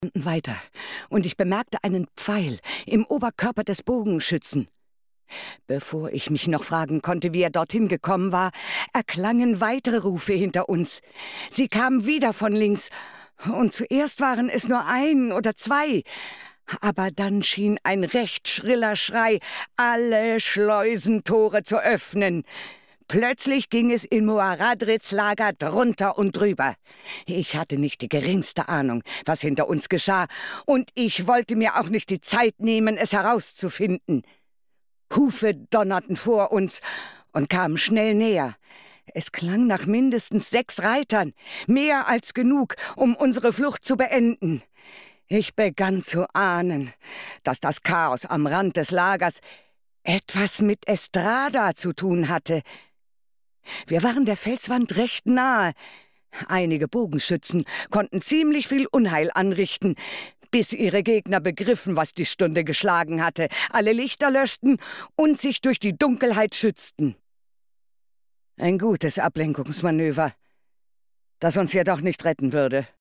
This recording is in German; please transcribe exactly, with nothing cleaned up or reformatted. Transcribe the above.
Weiter, und ich bemerkte einen Pfeil im Oberkörper des Bogenschützen. Bevor ich mich noch fragen konnte, wie er dorthin gekommen war, erklangen weitere Rufe hinter uns. Sie kamen wieder von links, und zuerst waren es nur ein oder zwei. Aber dann schien ein recht schriller Schrei, alle Schleusentore zu öffnen. Plötzlich ging es in Muaradrids Lager drunter und drüber. Ich hatte nicht die geringste Ahnung, was hinter uns geschah, und ich wollte mir auch nicht die Zeit nehmen, es herauszufinden. Hufe donnerten vor uns und kamen schnell näher. Es klang nach mindestens sechs Reitern, mehr als genug, um unsere Flucht zu beenden. Ich begann zu ahnen, dass das Chaos am Rand des Lagers etwas mit Estrada zu tun hatte. Wir waren der Felswand recht nahe. Einige Bogenschützen konnten ziemlich viel Unheil anrichten, bis ihre Gegner begriffen, was die Stunde geschlagen hatte, alle Lichter löschten und sich durch die Dunkelheit schützten. Ein gutes Ablenkungsmanöver, das uns jedoch nicht retten würde.